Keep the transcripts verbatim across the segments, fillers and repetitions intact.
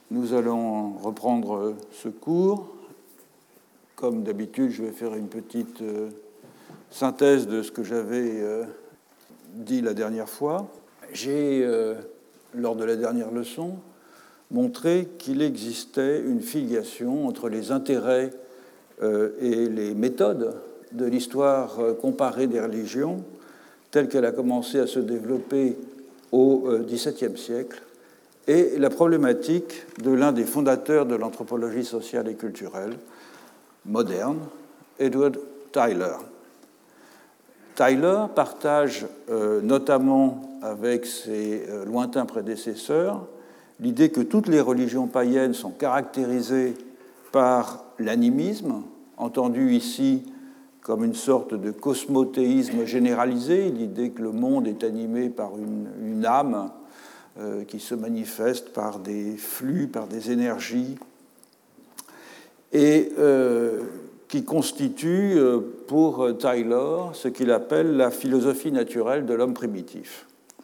nous allons reprendre ce cours. Comme d'habitude, je vais faire une petite euh, synthèse de ce que j'avais euh, dit la dernière fois. J'ai, euh, lors de la dernière leçon, montré qu'il existait une filiation entre les intérêts euh, et les méthodes de l'histoire comparée des religions, telle qu'elle a commencé à se développer au dix-septième siècle, et la problématique de l'un des fondateurs de l'anthropologie sociale et culturelle moderne, Edward Tylor. Tylor partage euh, notamment avec ses euh, lointains prédécesseurs l'idée que toutes les religions païennes sont caractérisées par l'animisme, entendu ici comme une sorte de cosmothéisme généralisé, l'idée que le monde est animé par une, une âme euh, qui se manifeste par des flux, par des énergies, et euh, qui constitue euh, pour Tylor ce qu'il appelle la philosophie naturelle de l'homme primitif.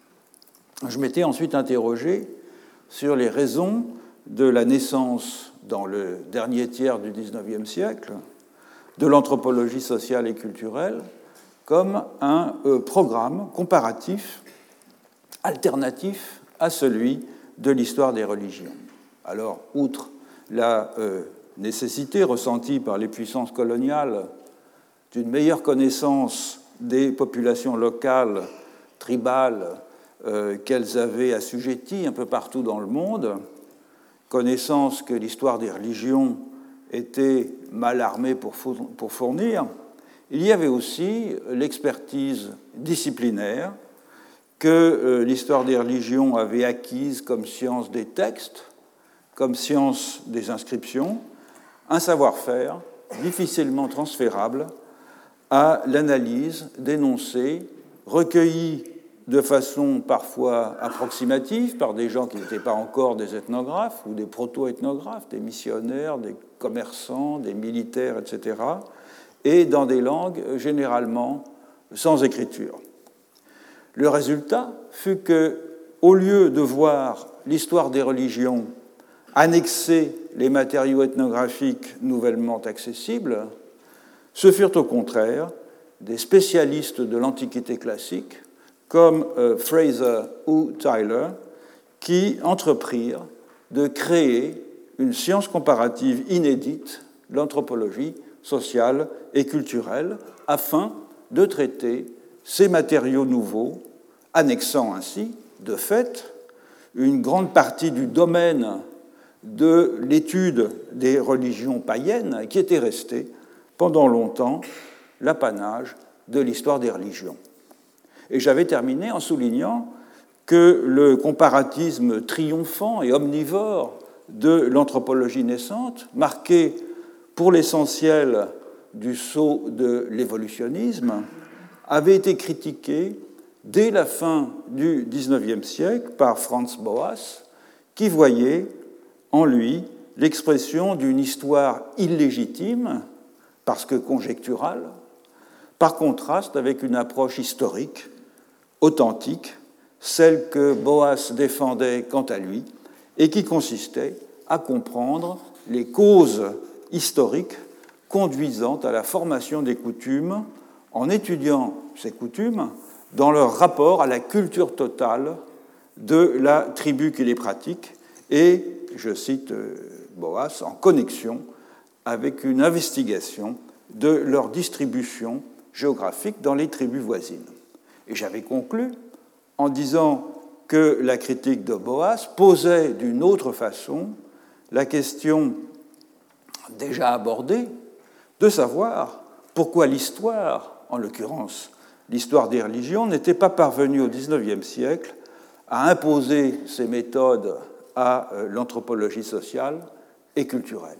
Je m'étais ensuite interrogé sur les raisons de la naissance, dans le dernier tiers du dix-neuvième siècle, de l'anthropologie sociale et culturelle comme un euh, programme comparatif, alternatif à celui de l'histoire des religions. Alors, outre la euh, nécessité ressentie par les puissances coloniales d'une meilleure connaissance des populations locales, tribales, euh, qu'elles avaient assujetties un peu partout dans le monde, connaissance que l'histoire des religions était mal armée pour fournir, il y avait aussi l'expertise disciplinaire que euh, l'histoire des religions avait acquise comme science des textes, comme science des inscriptions, un savoir-faire difficilement transférable à l'analyse d'énoncés recueillis de façon parfois approximative par des gens qui n'étaient pas encore des ethnographes ou des proto-ethnographes, des missionnaires, des commerçants, des militaires, et cetera, et dans des langues généralement sans écriture. Le résultat fut que, au lieu de voir l'histoire des religions annexer les matériaux ethnographiques nouvellement accessibles, ce furent au contraire des spécialistes de l'Antiquité classique, comme euh, Fraser ou Tylor, qui entreprirent de créer une science comparative inédite, l'anthropologie sociale et culturelle, afin de traiter ces matériaux nouveaux, annexant ainsi, de fait, une grande partie du domaine de l'étude des religions païennes qui était restée pendant longtemps l'apanage de l'histoire des religions. Et j'avais terminé en soulignant que le comparatisme triomphant et omnivore de l'anthropologie naissante, marqué pour l'essentiel du sceau de l'évolutionnisme, avait été critiqué dès la fin du dix-neuvième siècle par Franz Boas, qui voyait en lui l'expression d'une histoire illégitime, parce que conjecturale, par contraste avec une approche historique, authentique, celle que Boas défendait quant à lui, et qui consistait à comprendre les causes historiques conduisant à la formation des coutumes en étudiant ces coutumes dans leur rapport à la culture totale de la tribu qui les pratique et, je cite Boas, en connexion avec une investigation de leur distribution géographique dans les tribus voisines. Et j'avais conclu en disant que la critique de Boas posait d'une autre façon la question déjà abordée de savoir pourquoi l'histoire, en l'occurrence l'histoire des religions, n'était pas parvenue au dix-neuvième siècle à imposer ses méthodes à l'anthropologie sociale et culturelle.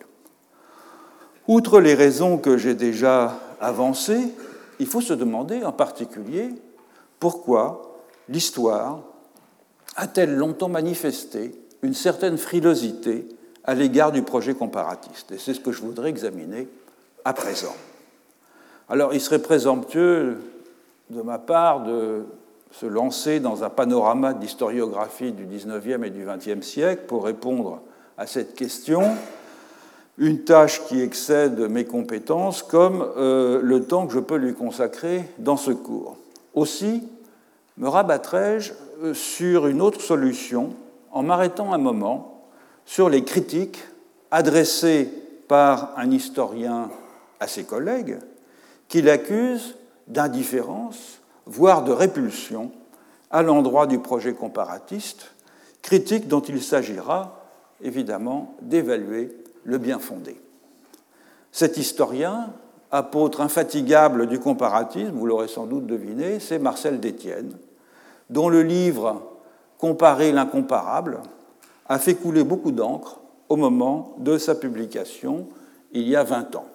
Outre les raisons que j'ai déjà avancées, il faut se demander en particulier pourquoi l'histoire a-t-elle longtemps manifesté une certaine frilosité à l'égard du projet comparatiste. Et c'est ce que je voudrais examiner à présent. Alors, il serait présomptueux de ma part de se lancer dans un panorama d'historiographie du dix-neuvième et du vingtième siècle pour répondre à cette question, une tâche qui excède mes compétences, comme euh, le temps que je peux lui consacrer dans ce cours. Aussi, me rabattrai-je sur une autre solution en m'arrêtant un moment sur les critiques adressées par un historien à ses collègues qui l'accusent d'indifférence, voire de répulsion, à l'endroit du projet comparatiste, critique dont il s'agira évidemment d'évaluer le bien fondé. Cet historien, apôtre infatigable du comparatisme, vous l'aurez sans doute deviné, c'est Marcel Détienne, dont le livre « Comparer l'incomparable » a fait couler beaucoup d'encre au moment de sa publication, il y a vingt ans.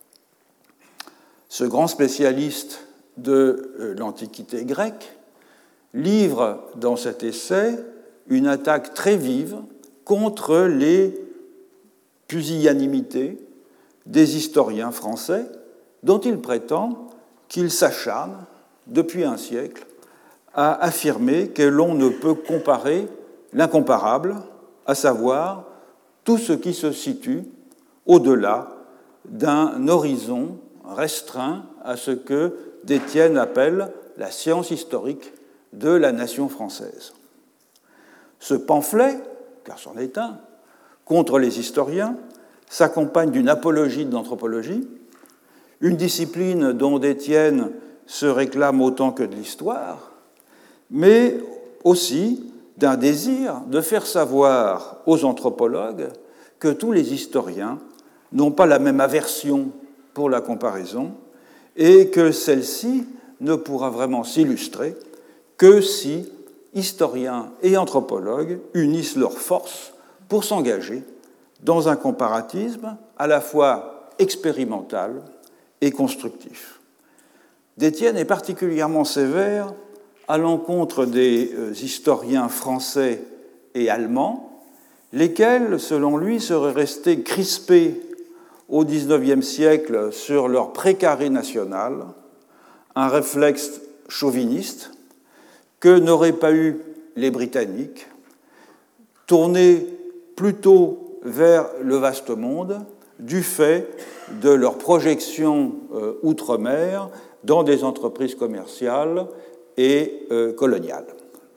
Ce grand spécialiste de l'Antiquité grecque livre dans cet essai une attaque très vive contre les pusillanimités des historiens français dont il prétend qu'ils s'acharnent depuis un siècle à affirmer que l'on ne peut comparer l'incomparable, à savoir tout ce qui se situe au-delà d'un horizon restreint à ce que Détienne appelle la science historique de la nation française. Ce pamphlet, car c'en est un, contre les historiens, s'accompagne d'une apologie de l'anthropologie, une discipline dont Détienne se réclame autant que de l'histoire, mais aussi d'un désir de faire savoir aux anthropologues que tous les historiens n'ont pas la même aversion pour la comparaison et que celle-ci ne pourra vraiment s'illustrer que si historiens et anthropologues unissent leurs forces pour s'engager dans un comparatisme à la fois expérimental et constructif. Détienne est particulièrement sévère à l'encontre des historiens français et allemands, lesquels, selon lui, seraient restés crispés au dix-neuvième siècle sur leur précaré national, un réflexe chauviniste que n'auraient pas eu les Britanniques, tournés plutôt vers le vaste monde du fait de leur projection euh, outre-mer dans des entreprises commerciales et euh, coloniales.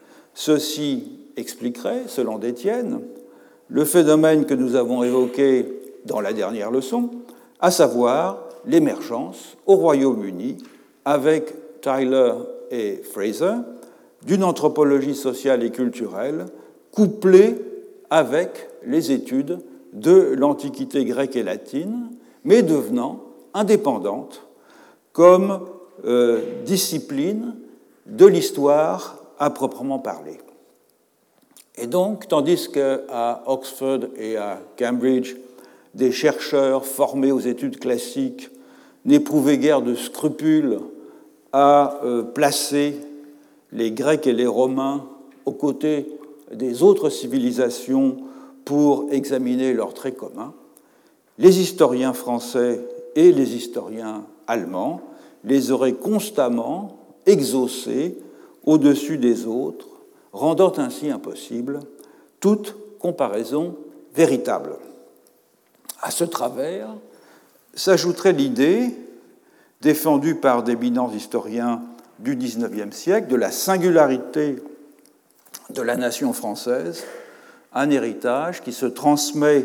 Ceci expliquerait, selon Détienne, le phénomène que nous avons évoqué dans la dernière leçon, à savoir l'émergence au Royaume-Uni, avec Tyler et Fraser, d'une anthropologie sociale et culturelle couplée avec les études de l'Antiquité grecque et latine, mais devenant indépendante comme euh, discipline de l'histoire à proprement parler. Et donc, tandis qu'à Oxford et à Cambridge, des chercheurs formés aux études classiques n'éprouvaient guère de scrupules à euh, placer les Grecs et les Romains aux côtés des autres civilisations pour examiner leurs traits communs, les historiens français et les historiens allemands les auraient constamment exaucés au-dessus des autres, rendant ainsi impossible toute comparaison véritable. À ce travers s'ajouterait l'idée, défendue par d'éminents historiens du dix-neuvième siècle, de la singularité de la nation française, un héritage qui se transmet,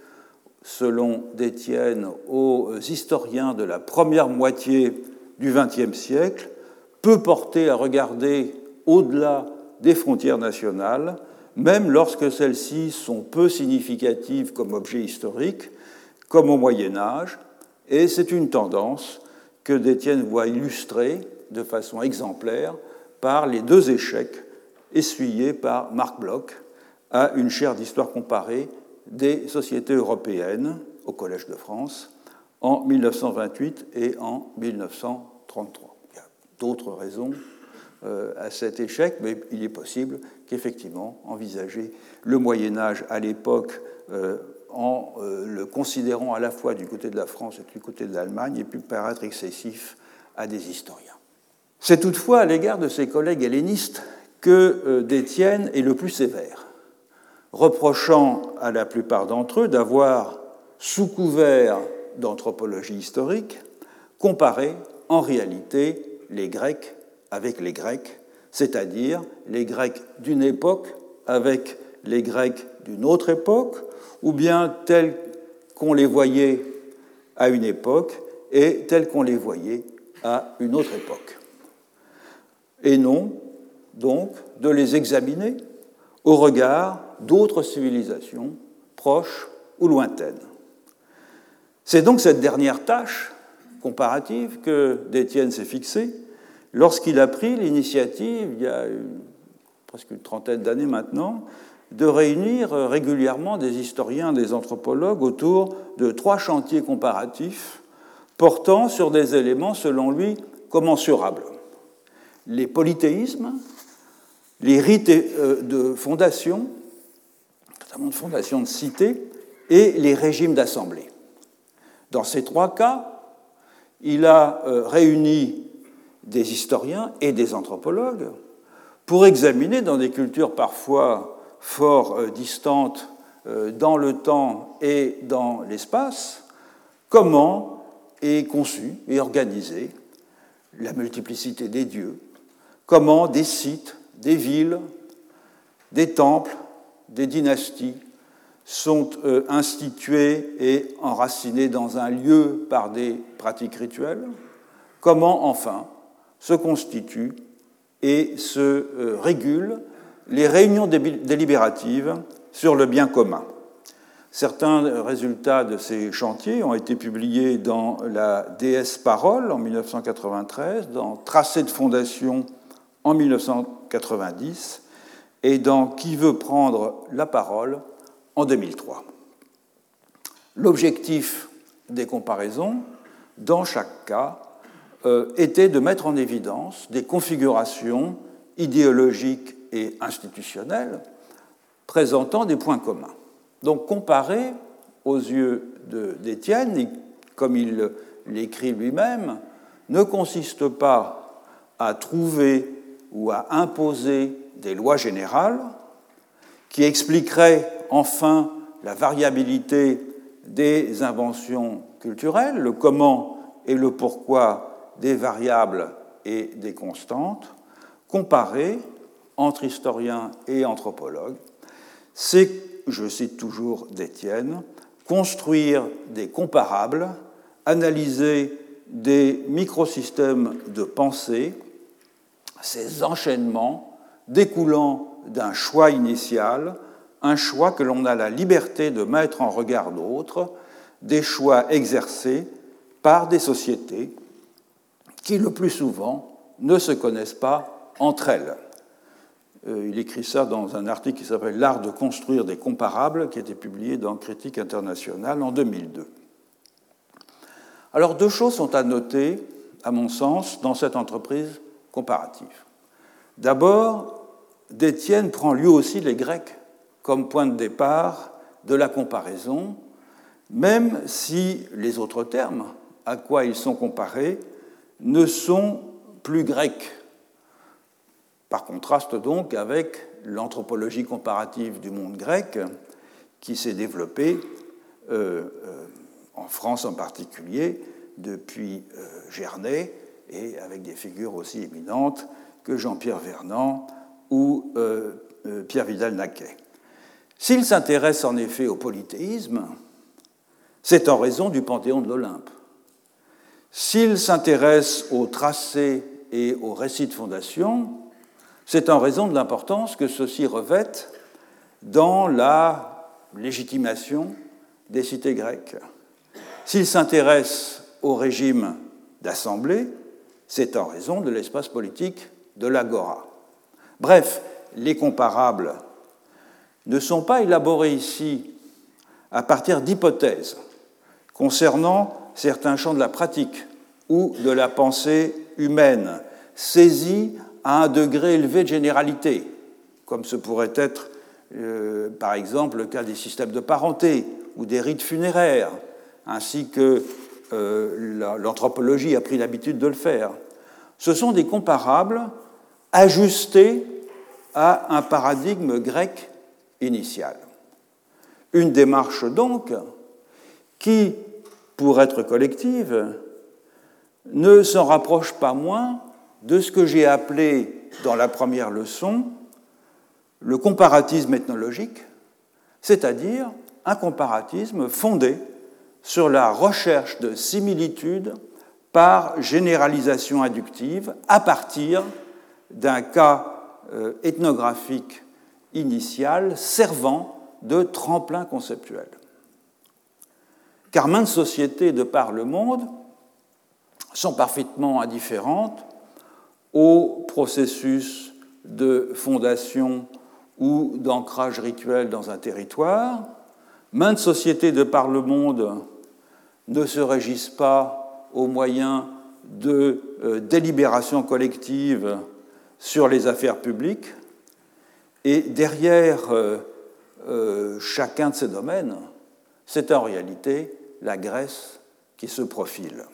selon Détienne, aux historiens de la première moitié du vingtième siècle, peut porter à regarder au-delà des frontières nationales, même lorsque celles-ci sont peu significatives comme objet historique, comme au Moyen-Âge, et c'est une tendance que Détienne voit illustrer de façon exemplaire par les deux échecs essuyés par Marc Bloch à une chaire d'histoire comparée des sociétés européennes au Collège de France en mille neuf cent vingt-huit et en mille neuf cent trente-trois. Il y a d'autres raisons euh, à cet échec, mais il est possible qu'effectivement, envisager le Moyen-Âge à l'époque euh, en euh, le considérant à la fois du côté de la France et du côté de l'Allemagne ait pu paraître excessif à des historiens. C'est toutefois à l'égard de ses collègues hellénistes que euh, Détienne est le plus sévère. reprochant à la plupart d'entre eux d'avoir, sous couvert d'anthropologie historique, comparé en réalité les Grecs avec les Grecs, c'est-à-dire les Grecs d'une époque avec les Grecs d'une autre époque, ou bien tels qu'on les voyait à une époque et tels qu'on les voyait à une autre époque. Et non, donc, de les examiner au regard d'autres civilisations proches ou lointaines. C'est donc cette dernière tâche comparative que Détienne s'est fixée lorsqu'il a pris l'initiative, il y a une, presque une trentaine d'années maintenant, de réunir régulièrement des historiens, des anthropologues autour de trois chantiers comparatifs portant sur des éléments, selon lui, commensurables. Les polythéismes, les rites de fondation, notamment de fondation de cité, et les régimes d'assemblée. Dans ces trois cas, il a réuni des historiens et des anthropologues pour examiner dans des cultures parfois fort distantes dans le temps et dans l'espace comment est conçue et organisée la multiplicité des dieux, comment des sites, des villes, des temples, des dynasties sont institués et enracinés dans un lieu par des pratiques rituelles, comment enfin se constituent et se régulent les réunions délibératives sur le bien commun. Certains résultats de ces chantiers ont été publiés dans la Déesse Parole en mille neuf cent quatre-vingt-treize, dans Tracé de fondation en mille neuf cent quatre-vingt-dix et dans Qui veut prendre la parole en deux mille trois. L'objectif des comparaisons, dans chaque cas, euh, était de mettre en évidence des configurations idéologiques et institutionnelles présentant des points communs. Donc comparer aux yeux d'Étienne, comme il l'écrit lui-même, ne consiste pas à trouver ou à imposer des lois générales qui expliqueraient enfin la variabilité des inventions culturelles, le comment et le pourquoi des variables et des constantes, comparer entre historiens et anthropologues, c'est, je cite toujours d'Étienne, construire des comparables, analyser des microsystèmes de pensée, ces enchaînements découlant d'un choix initial, un choix que l'on a la liberté de mettre en regard d'autres, des choix exercés par des sociétés qui, le plus souvent, ne se connaissent pas entre elles. Il écrit ça dans un article qui s'appelle « L'art de construire des comparables » qui a été publié dans Critique internationale en deux mille deux. Alors, deux choses sont à noter, à mon sens, dans cette entreprise comparative. D'abord, Détienne prend lui aussi les Grecs comme point de départ de la comparaison, même si les autres termes à quoi ils sont comparés ne sont plus grecs. Par contraste donc avec l'anthropologie comparative du monde grec qui s'est développée euh, euh, en France en particulier depuis euh, Gernet et avec des figures aussi éminentes que Jean-Pierre Vernant ou euh, euh, Pierre Vidal-Naquet. S'il s'intéresse en effet au polythéisme, c'est en raison du panthéon de l'Olympe. S'il s'intéresse aux tracés et aux récits de fondation, c'est en raison de l'importance que ceux-ci revêtent dans la légitimation des cités grecques. S'il s'intéresse au régime d'assemblée, c'est en raison de l'espace politique de l'agora. Bref, les comparables ne sont pas élaborés ici à partir d'hypothèses concernant certains champs de la pratique ou de la pensée humaine, saisis à un degré élevé de généralité, comme ce pourrait être, euh, par exemple, le cas des systèmes de parenté ou des rites funéraires, ainsi que euh, l'anthropologie a pris l'habitude de le faire. Ce sont des comparables ajustés à un paradigme grec initiale. Une démarche donc qui, pour être collective, ne s'en rapproche pas moins de ce que j'ai appelé dans la première leçon le comparatisme ethnologique, c'est-à-dire un comparatisme fondé sur la recherche de similitudes par généralisation inductive à partir d'un cas euh, ethnographique initial servant de tremplin conceptuel. Car maintes sociétés de par le monde sont parfaitement indifférentes au processus de fondation ou d'ancrage rituel dans un territoire. Maintes sociétés de par le monde ne se régissent pas au moyen de euh, délibérations collectives sur les affaires publiques. Et derrière euh, euh, chacun de ces domaines, c'est en réalité la Grèce qui se profile.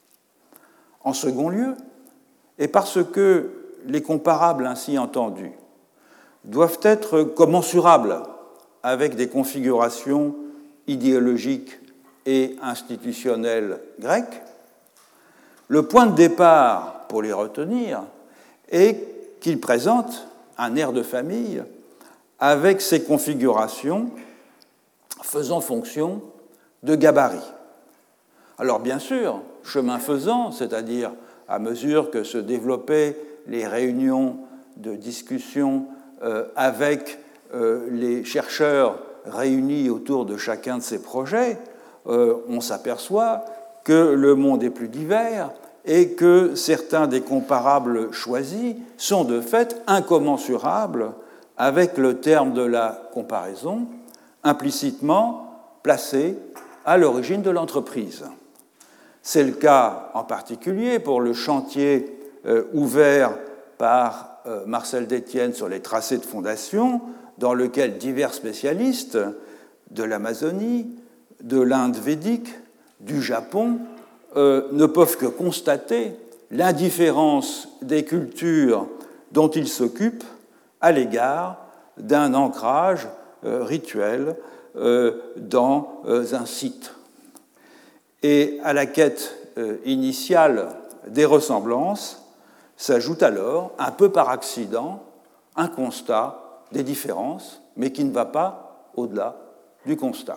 En second lieu, et parce que les comparables ainsi entendus doivent être commensurables avec des configurations idéologiques et institutionnelles grecques, le point de départ pour les retenir est qu'ils présentent un air de famille avec ces configurations faisant fonction de gabarit. Alors bien sûr, chemin faisant, c'est-à-dire à mesure que se développaient les réunions de discussion euh, avec euh, les chercheurs réunis autour de chacun de ces projets, euh, on s'aperçoit que le monde est plus divers et que certains des comparables choisis sont de fait incommensurables avec le terme de la comparaison, implicitement placé à l'origine de l'entreprise. C'est le cas en particulier pour le chantier euh, ouvert par euh, Marcel Détienne sur les tracés de fondation, dans lequel divers spécialistes de l'Amazonie, de l'Inde védique, du Japon, euh, ne peuvent que constater l'indifférence des cultures dont ils s'occupent à l'égard d'un ancrage euh, rituel euh, dans euh, un site. Et à la quête euh, initiale des ressemblances s'ajoute alors, un peu par accident, un constat des différences, mais qui ne va pas au-delà du constat.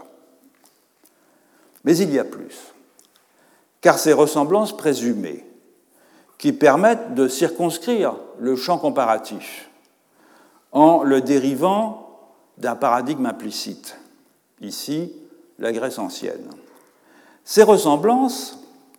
Mais il y a plus, car ces ressemblances présumées, qui permettent de circonscrire le champ comparatif en le dérivant d'un paradigme implicite, ici la Grèce ancienne. Ces ressemblances,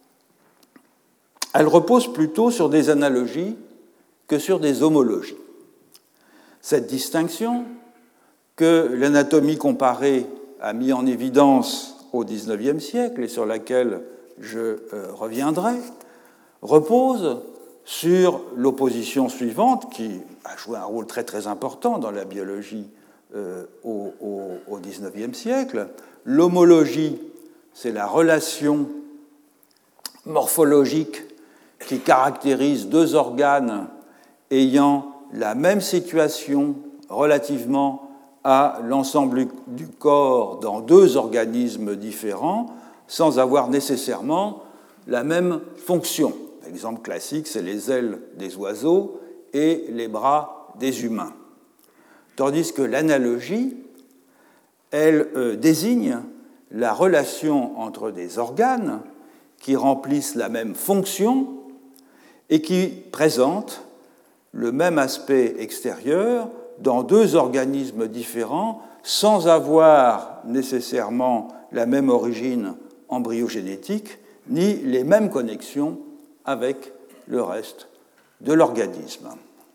elles reposent plutôt sur des analogies que sur des homologies. Cette distinction, que l'anatomie comparée a mis en évidence au dix-neuvième siècle et sur laquelle je euh, reviendrai, repose sur l'opposition suivante, qui a joué un rôle très très important dans la biologie euh, au, au, au dix-neuvième siècle. L'homologie, c'est la relation morphologique qui caractérise deux organes ayant la même situation relativement à l'ensemble du corps dans deux organismes différents, sans avoir nécessairement la même fonction. L'exemple classique, c'est les ailes des oiseaux et les bras des humains. Tandis que l'analogie, elle euh, désigne la relation entre des organes qui remplissent la même fonction et qui présentent le même aspect extérieur dans deux organismes différents sans avoir nécessairement la même origine embryogénétique ni les mêmes connexions avec le reste de l'organisme.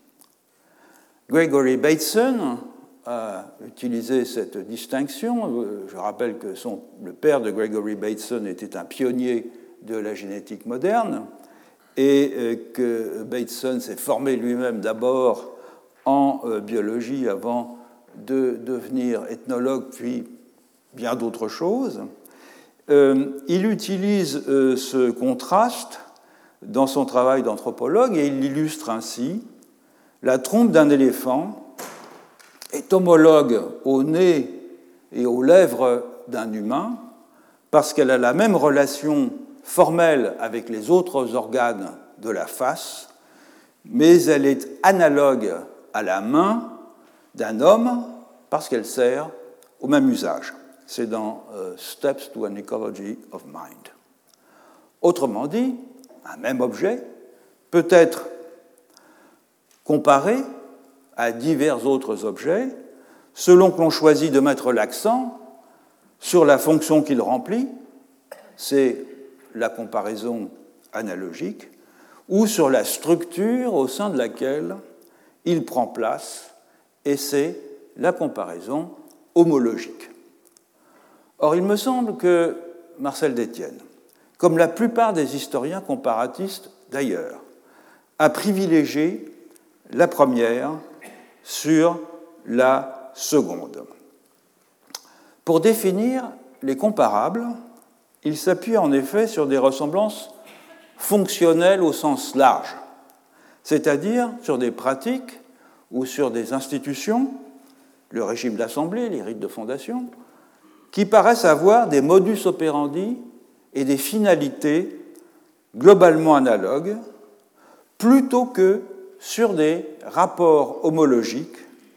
Gregory Bateson a utilisé cette distinction. Je rappelle que son, le père de Gregory Bateson était un pionnier de la génétique moderne et que Bateson s'est formé lui-même d'abord en biologie avant de devenir ethnologue, puis bien d'autres choses. Il utilise ce contraste dans son travail d'anthropologue et il illustre ainsi la trompe d'un éléphant est homologue au nez et aux lèvres d'un humain parce qu'elle a la même relation formelle avec les autres organes de la face, mais elle est analogue à la main d'un homme parce qu'elle sert au même usage. C'est dans euh, Steps to an Ecology of Mind. Autrement dit, un même objet peut être comparé à divers autres objets selon que l'on choisit de mettre l'accent sur la fonction qu'il remplit, c'est la comparaison analogique, ou sur la structure au sein de laquelle il prend place, et c'est la comparaison homologique. Or, il me semble que Marcel Détienne, comme la plupart des historiens comparatistes d'ailleurs, a privilégié la première sur la seconde. Pour définir les comparables, il s'appuie en effet sur des ressemblances fonctionnelles au sens large, c'est-à-dire sur des pratiques ou sur des institutions, le régime d'assemblée, les rites de fondation, qui paraissent avoir des modus operandi et des finalités globalement analogues, plutôt que sur des rapports homologiques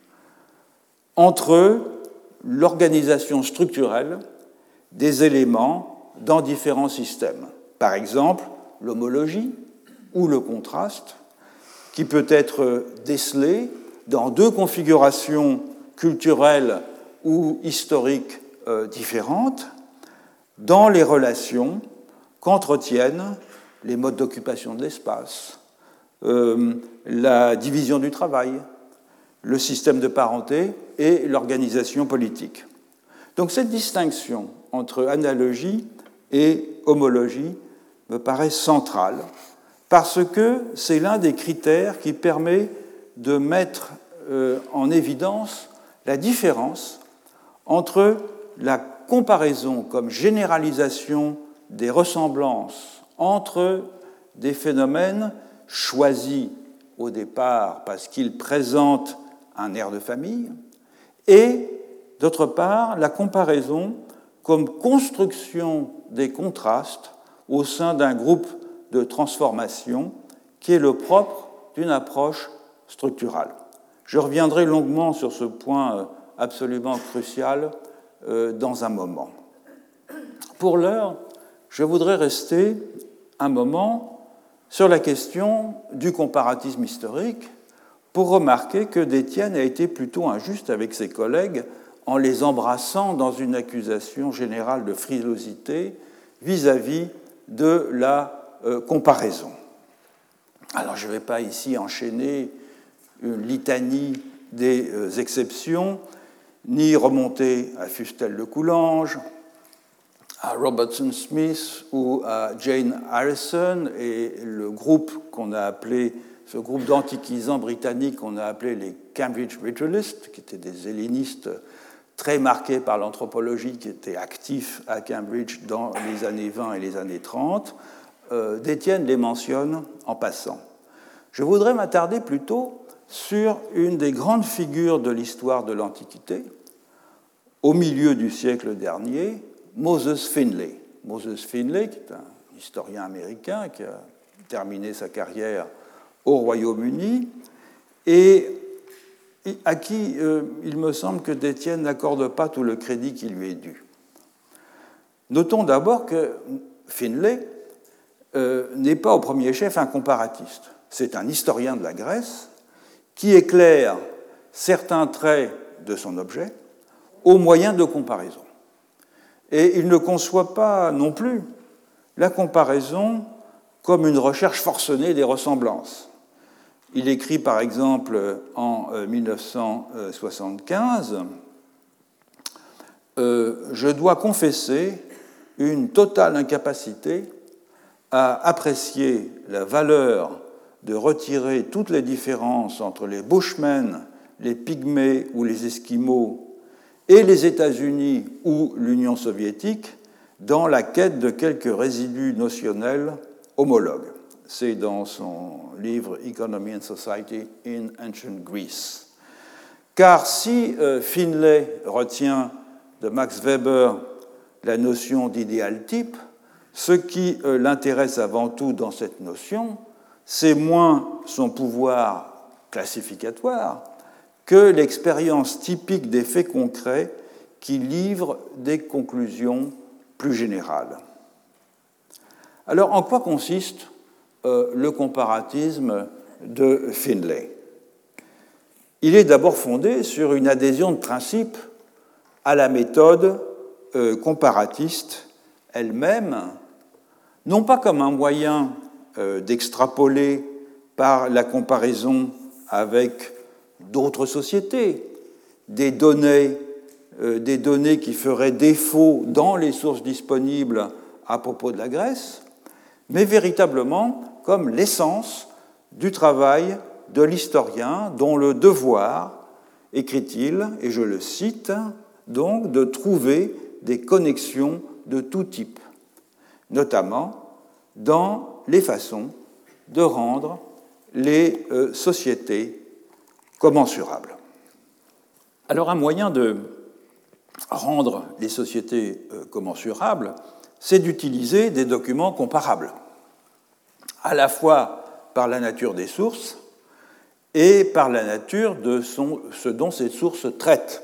entre l'organisation structurelle des éléments dans différents systèmes. Par exemple, l'homologie ou le contraste, qui peut être décelé dans deux configurations culturelles ou historiques euh, différentes, dans les relations qu'entretiennent les modes d'occupation de l'espace, euh, la division du travail, le système de parenté et l'organisation politique. Donc cette distinction entre analogie et homologie me paraît centrale parce que c'est l'un des critères qui permet de mettre euh, en évidence la différence entre la comparaison comme généralisation des ressemblances entre des phénomènes choisis au départ parce qu'ils présentent un air de famille, et d'autre part la comparaison comme construction des contrastes au sein d'un groupe de transformation qui est le propre d'une approche structurale. Je reviendrai longuement sur ce point absolument crucial dans un moment. Pour l'heure, je voudrais rester un moment sur la question du comparatisme historique pour remarquer que Détienne a été plutôt injuste avec ses collègues en les embrassant dans une accusation générale de frilosité vis-à-vis de la euh, comparaison. Alors, je ne vais pas ici enchaîner une litanie des euh, exceptions, ni remonter à Fustel de Coulanges, à Robertson Smith ou à Jane Harrison et le groupe qu'on a appelé, ce groupe d'antiquisants britanniques qu'on a appelé les Cambridge Ritualists, qui étaient des hellénistes très marqués par l'anthropologie, qui étaient actifs à Cambridge dans les années vingt et les années trente. Euh, Détienne les mentionne en passant. Je voudrais m'attarder plutôt sur une des grandes figures de l'histoire de l'Antiquité, au milieu du siècle dernier, Moses Finley. Moses Finley, qui est un historien américain qui a terminé sa carrière au Royaume-Uni et à qui euh, il me semble que Détienne n'accorde pas tout le crédit qui lui est dû. Notons d'abord que Finlay euh, n'est pas au premier chef un comparatiste. C'est un historien de la Grèce qui éclaire certains traits de son objet au moyen de comparaison. Et il ne conçoit pas non plus la comparaison comme une recherche forcenée des ressemblances. Il écrit par exemple en mille neuf cent soixante-quinze euh, « Je dois confesser une totale incapacité à apprécier la valeur de retirer toutes les différences entre les Bushmen, les Pygmées ou les Esquimaux et les États-Unis ou l'Union soviétique dans la quête de quelques résidus notionnels homologues. » C'est dans son livre « Economy and Society in Ancient Greece ». Car si euh, Finlay retient de Max Weber la notion d'idéal type, ce qui euh, l'intéresse avant tout dans cette notion, c'est moins son pouvoir classificatoire que l'expérience typique des faits concrets qui livrent des conclusions plus générales. Alors, en quoi consiste euh, le comparatisme de Finlay ? Il est d'abord fondé sur une adhésion de principe à la méthode euh, comparatiste elle-même, non pas comme un moyen euh, d'extrapoler par la comparaison avec d'autres sociétés des données, euh, des données qui feraient défaut dans les sources disponibles à propos de la Grèce, mais véritablement comme l'essence du travail de l'historien dont le devoir, écrit-il, et je le cite, donc de trouver des connexions de tout type, notamment dans les façons de rendre les euh, sociétés commensurables. Alors un moyen de rendre les sociétés euh, commensurables, c'est d'utiliser des documents comparables, à la fois par la nature des sources et par la nature de son, ce dont ces sources traitent.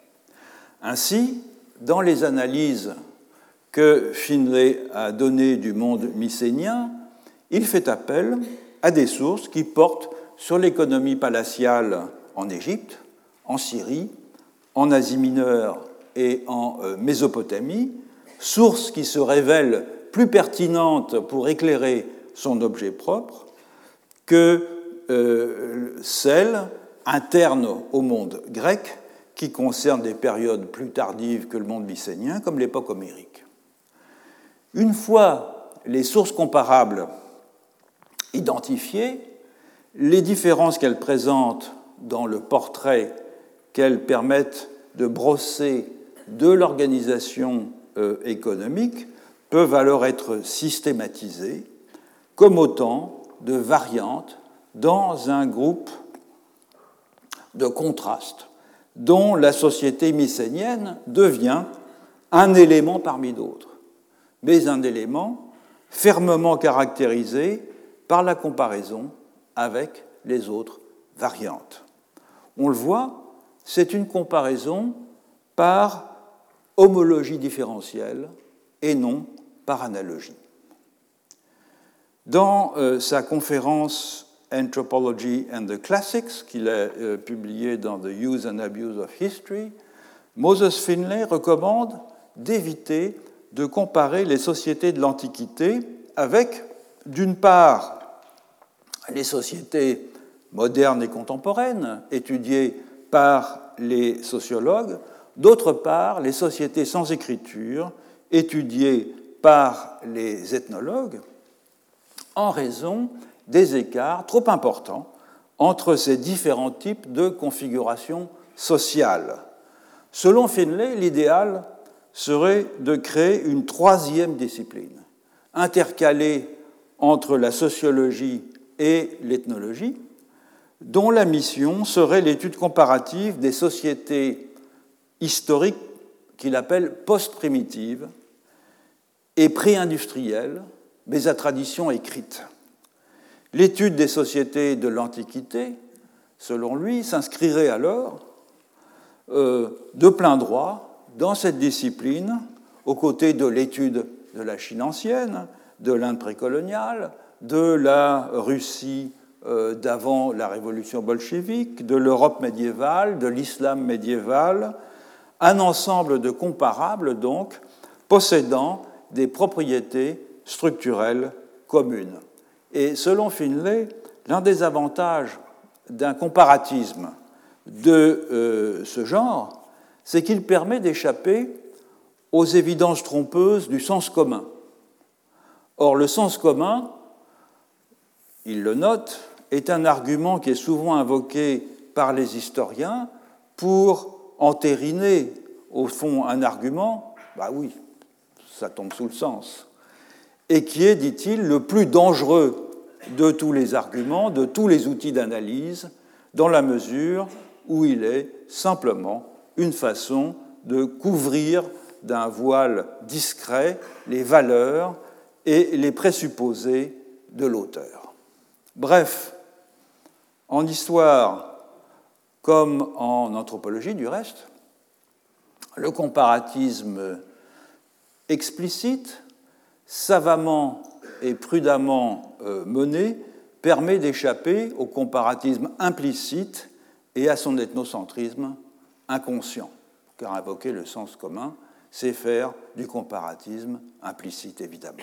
Ainsi, dans les analyses que Finlay a données du monde mycénien, il fait appel à des sources qui portent sur l'économie palatiale en Égypte, en Syrie, en Asie mineure et en Mésopotamie, sources qui se révèlent plus pertinentes pour éclairer son objet propre que euh, celles internes au monde grec qui concernent des périodes plus tardives que le monde mycénien, comme l'époque homérique. Une fois les sources comparables identifiées, les différences qu'elles présentent dans le portrait qu'elles permettent de brosser de l'organisation euh, économique peuvent alors être systématisées comme autant de variantes dans un groupe de contrastes dont la société mycénienne devient un élément parmi d'autres, mais un élément fermement caractérisé par la comparaison avec les autres variantes. On le voit, c'est une comparaison par homologie différentielle et non par analogie. Dans euh, sa conférence Anthropology and the Classics, qu'il a euh, publiée dans The Use and Abuse of History, Moses Finlay recommande d'éviter de comparer les sociétés de l'Antiquité avec, d'une part, les sociétés modernes et contemporaines étudiées par les sociologues, d'autre part, les sociétés sans écriture étudiées par les ethnologues, en raison des écarts trop importants entre ces différents types de configurations sociales. Selon Finlay, l'idéal serait de créer une troisième discipline, intercalée entre la sociologie et l'ethnologie, dont la mission serait l'étude comparative des sociétés historiques qu'il appelle post-primitives et pré-industrielles, mais à tradition écrite. L'étude des sociétés de l'Antiquité, selon lui, s'inscrirait alors euh, de plein droit dans cette discipline, aux côtés de l'étude de la Chine ancienne, de l'Inde précoloniale, de la Russie euh, d'avant la révolution bolchevique, de l'Europe médiévale, de l'islam médiéval, un ensemble de comparables, donc, possédant des propriétés structurelles communes. Et selon Finlay, l'un des avantages d'un comparatisme de euh, ce genre, c'est qu'il permet d'échapper aux évidences trompeuses du sens commun. Or, le sens commun, il le note, est un argument qui est souvent invoqué par les historiens pour entériner, au fond, un argument, bah oui, ça tombe sous le sens, et qui est, dit-il, le plus dangereux de tous les arguments, de tous les outils d'analyse, dans la mesure où il est simplement une façon de couvrir d'un voile discret les valeurs et les présupposés de l'auteur. Bref, en histoire comme en anthropologie du reste, le comparatisme explicite, savamment et prudemment mené, permet d'échapper au comparatisme implicite et à son ethnocentrisme inconscient, car invoquer le sens commun, c'est faire du comparatisme implicite, évidemment.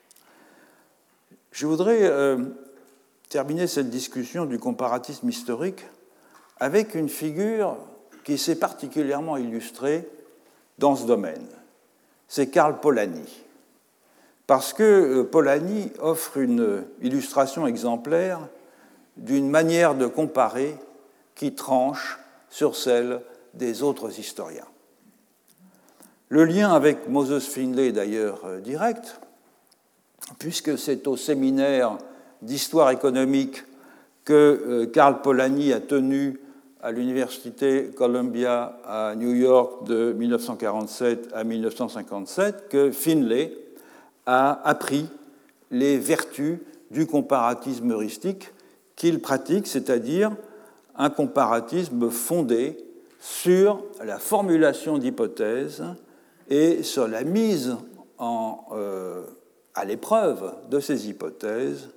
Je voudrais euh, terminer cette discussion du comparatisme historique avec une figure qui s'est particulièrement illustrée dans ce domaine. C'est Karl Polanyi. Parce que Polanyi offre une illustration exemplaire d'une manière de comparer qui tranche sur celle des autres historiens. Le lien avec Moses Finlay est d'ailleurs direct, puisque c'est au séminaire d'histoire économique que Karl Polanyi a tenu à l'université Columbia à New York de mille neuf cent quarante-sept à mille neuf cent cinquante-sept que Finlay a appris les vertus du comparatisme heuristique qu'il pratique, c'est-à-dire un comparatisme fondé sur la formulation d'hypothèses et sur la mise en, euh, à l'épreuve de ces hypothèses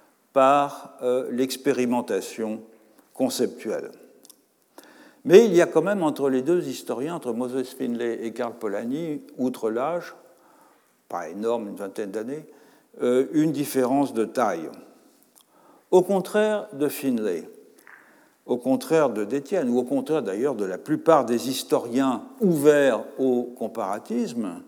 par euh, l'expérimentation conceptuelle. Mais il y a quand même entre les deux historiens, entre Moses Finlay et Karl Polanyi, outre l'âge, pas énorme, une vingtaine d'années, euh, une différence de taille. Au contraire de Finlay, au contraire de Détienne, ou au contraire d'ailleurs de la plupart des historiens ouverts au comparatisme,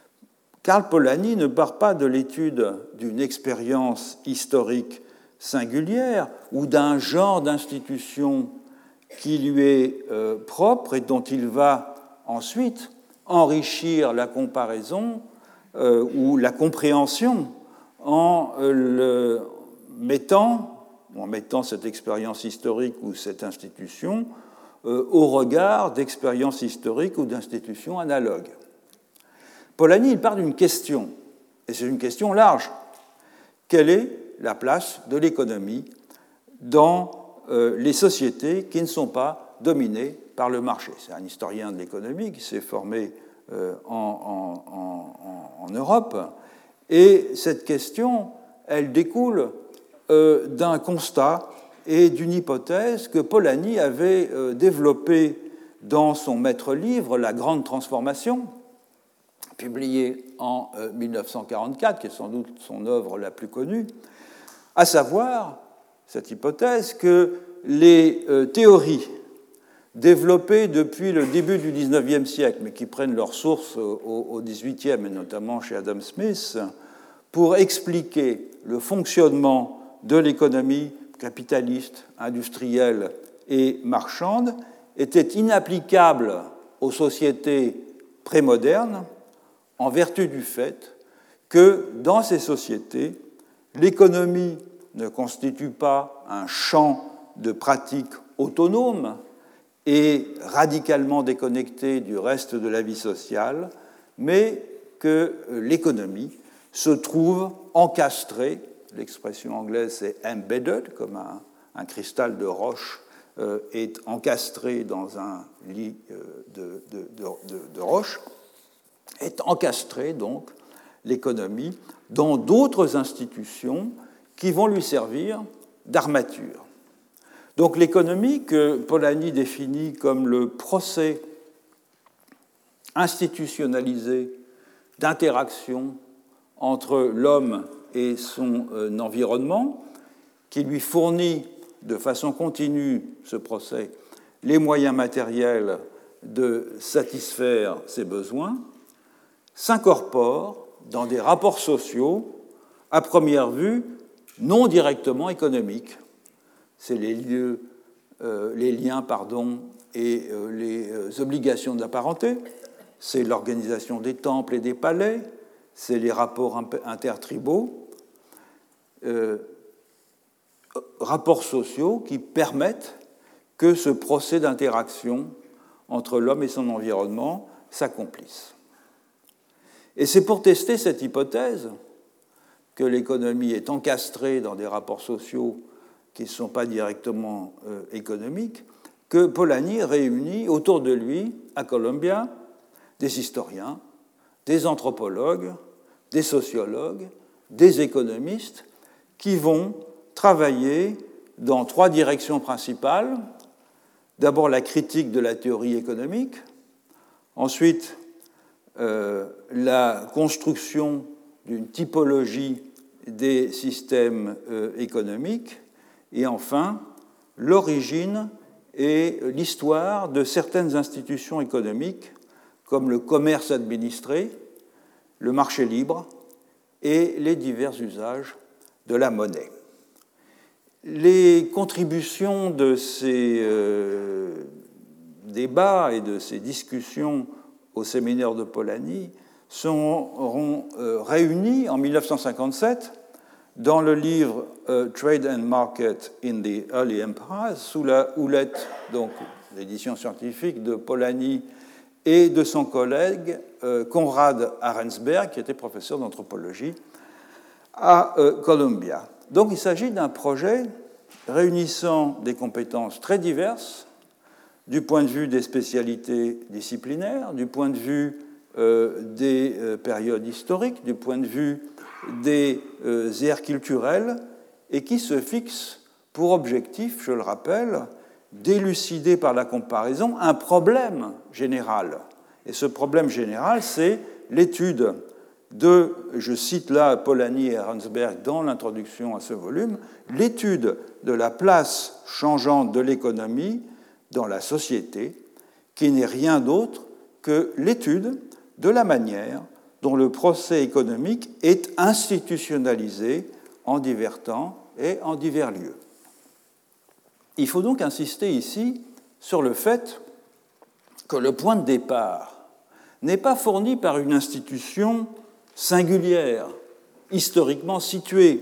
Karl Polanyi ne part pas de l'étude d'une expérience historique singulière ou d'un genre d'institution qui lui est euh, propre et dont il va ensuite enrichir la comparaison euh, ou la compréhension en euh, le mettant en mettant cette expérience historique ou cette institution euh, au regard d'expériences historiques ou d'institutions analogues. Polanyi, il part d'une question, et c'est une question large. Quelle est la place de l'économie dans euh, les sociétés qui ne sont pas dominées par le marché? C'est un historien de l'économie qui s'est formé euh, en, en, en, en Europe, et cette question, elle découle Euh, d'un constat et d'une hypothèse que Polanyi avait euh, développée dans son maître-livre, La Grande Transformation, publié en euh, mille neuf cent quarante-quatre, qui est sans doute son œuvre la plus connue, à savoir cette hypothèse que les euh, théories développées depuis le début du dix-neuvième siècle, mais qui prennent leur source au, au dix-huitième, et notamment chez Adam Smith, pour expliquer le fonctionnement de l'économie capitaliste, industrielle et marchande était inapplicable aux sociétés prémodernes en vertu du fait que dans ces sociétés, l'économie ne constitue pas un champ de pratiques autonome et radicalement déconnecté du reste de la vie sociale, mais que l'économie se trouve encastrée. L'expression anglaise, c'est embedded, comme un, un cristal de roche euh, est encastré dans un lit euh, de, de, de, de roche, est encastrée donc l'économie dans d'autres institutions qui vont lui servir d'armature. Donc l'économie que Polanyi définit comme le procès institutionnalisé d'interaction entre l'homme et son euh, environnement, qui lui fournit de façon continue, ce procès, les moyens matériels de satisfaire ses besoins, s'incorpore dans des rapports sociaux, à première vue, non directement économiques. C'est les, lieux, euh, les liens pardon, et euh, les euh, obligations de la parenté, c'est l'organisation des temples et des palais, c'est les rapports intertribaux, euh, rapports sociaux qui permettent que ce procès d'interaction entre l'homme et son environnement s'accomplisse. Et c'est pour tester cette hypothèse que l'économie est encastrée dans des rapports sociaux qui ne sont pas directement euh, économiques, que Polanyi réunit autour de lui, à Columbia, des historiens, des anthropologues, des sociologues, des économistes, qui vont travailler dans trois directions principales. D'abord la critique de la théorie économique, ensuite euh, la construction d'une typologie des systèmes euh, économiques, et enfin l'origine et l'histoire de certaines institutions économiques comme le commerce administré, le marché libre et les divers usages de la monnaie. Les contributions de ces euh, débats et de ces discussions au séminaire de Polanyi seront euh, réunies en mille neuf cent cinquante-sept dans le livre euh, Trade and Market in the Early Empires, sous la houlette, donc l'édition scientifique de Polanyi et de son collègue euh, Konrad Arensberg, qui était professeur d'anthropologie à euh, Columbia. Donc il s'agit d'un projet réunissant des compétences très diverses, du point de vue des spécialités disciplinaires, du point de vue euh, des euh, périodes historiques, du point de vue des euh, aires culturelles, et qui se fixe pour objectif, je le rappelle, d'élucider par la comparaison un problème général. Et ce problème général, c'est l'étude de, je cite là Polanyi et Arensberg dans l'introduction à ce volume, l'étude de la place changeante de l'économie dans la société, qui n'est rien d'autre que l'étude de la manière dont le procès économique est institutionnalisé en divers temps et en divers lieux. Il faut donc insister ici sur le fait que le point de départ n'est pas fourni par une institution singulière, historiquement située,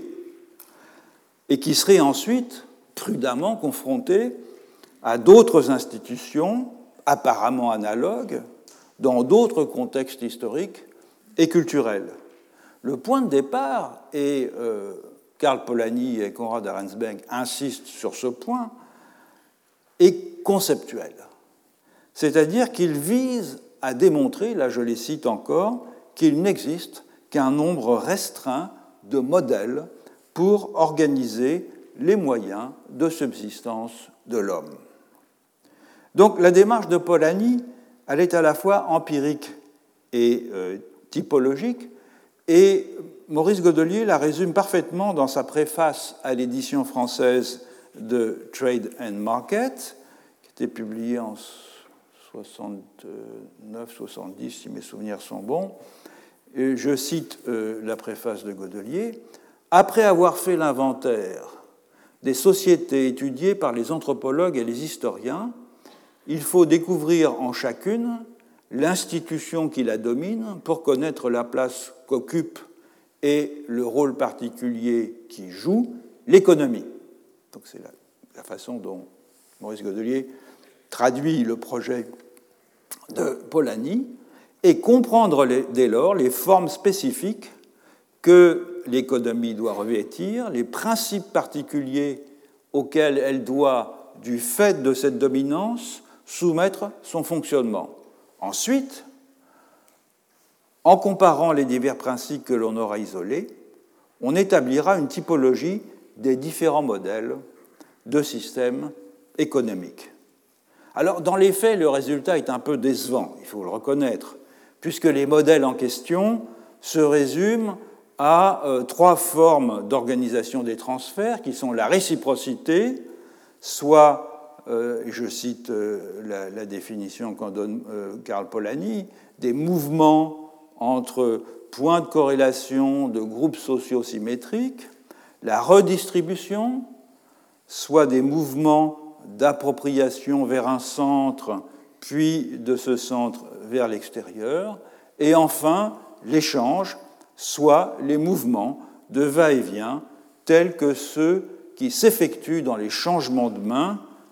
et qui serait ensuite prudemment confrontée à d'autres institutions apparemment analogues dans d'autres contextes historiques et culturels. Le point de départ, et euh, Karl Polanyi et Konrad Arensberg insistent sur ce point, est conceptuel. C'est-à-dire qu'il vise à démontrer, là je les cite encore, qu'il n'existe qu'un nombre restreint de modèles pour organiser les moyens de subsistance de l'homme. Donc la démarche de Polanyi, elle est à la fois empirique et euh, typologique, et Maurice Godelier la résume parfaitement dans sa préface à l'édition française de Trade and Market, qui était publiée en soixante-neuf soixante-dix, si mes souvenirs sont bons. Et je cite euh, la préface de Godelier. « Après avoir fait l'inventaire des sociétés étudiées par les anthropologues et les historiens, il faut découvrir en chacune l'institution qui la domine pour connaître la place qu'occupe et le rôle particulier qui joue l'économie. » Donc c'est la, la façon dont Maurice Godelier traduit le projet de Polanyi, et comprendre les, dès lors les formes spécifiques que l'économie doit revêtir, les principes particuliers auxquels elle doit, du fait de cette dominance, soumettre son fonctionnement. Ensuite, en comparant les divers principes que l'on aura isolés, on établira une typologie des différents modèles de systèmes économiques. Alors, dans les faits, le résultat est un peu décevant, il faut le reconnaître, puisque les modèles en question se résument à euh, trois formes d'organisation des transferts, qui sont la réciprocité, soit, euh, je cite euh, la, la définition qu'en donne euh, Karl Polanyi, des mouvements entre points de corrélation de groupes sociaux symétriques, la redistribution, soit des mouvements d'appropriation vers un centre, puis de ce centre vers l'extérieur, et enfin l'échange, soit les mouvements de va-et-vient tels que ceux qui s'effectuent dans les changements de main